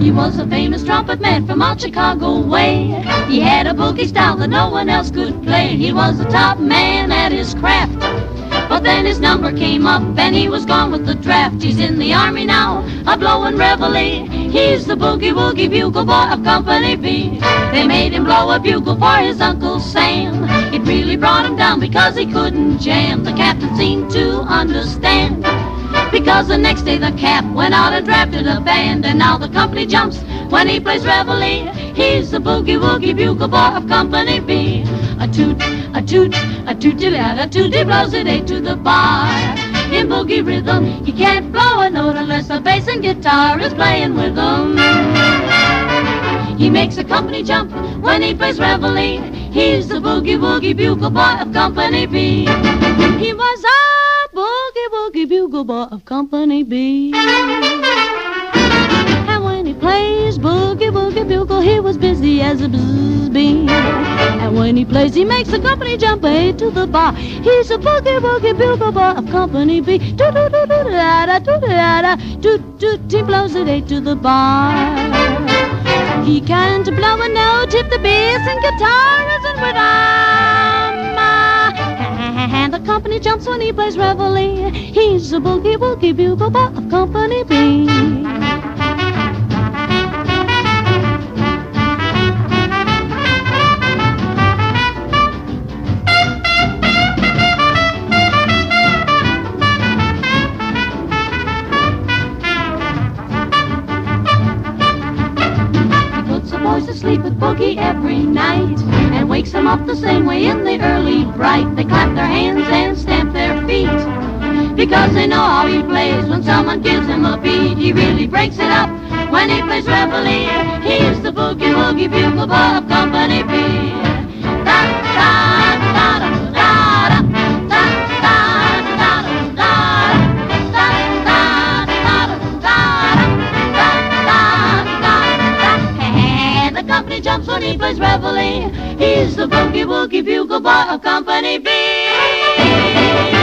He was a famous trumpet man from out Chicago way. He had a boogie style that no one else could play. He was the top man at his craft. But then his number came up and he was gone with the draft. He's in the army now, a-blowin' reveille. He's the boogie-woogie bugle boy of Company B. They made him blow a bugle for his Uncle Sam. It really brought him down because he couldn't jam. The captain seemed to understand, because the next day the cap went out and drafted a band. And now the company jumps when he plays reveille. He's the boogie-woogie bugle boy of Company B. A toot, a toot, a toot-a-toot, he blows it eight to the bar. In boogie rhythm, he can't blow a note unless the bass and guitar is playing with him. He makes a company jump when he plays reveille. He's the boogie-woogie bugle boy of Company B. He was a boogie-woogie bugle boy of Company B. And when he plays boogie-woogie bugle, he was busy as a bzzz bee. And when he plays, he makes the company jump eight to the bar. He's a boogie-woogie bugle boy of Company B. Toot-toot-toot-da-da-toot-da-da, toot-toot, he blows it eight to the bar. He can't blow a note if the bass and guitar isn't with him. And the company jumps when he plays reveille. He's a boogie-woogie bugle boy of Company B. To sleep with boogie every night and wakes them up the same way in the early bright. They clap their hands and stamp their feet because they know how he plays. When someone gives him a beat, he really breaks it up when he plays reveille. He's the boogie-woogie bugle boy of Company B. Jumps when he plays reveille. He's the boogie-woogie bugle boy of Company B.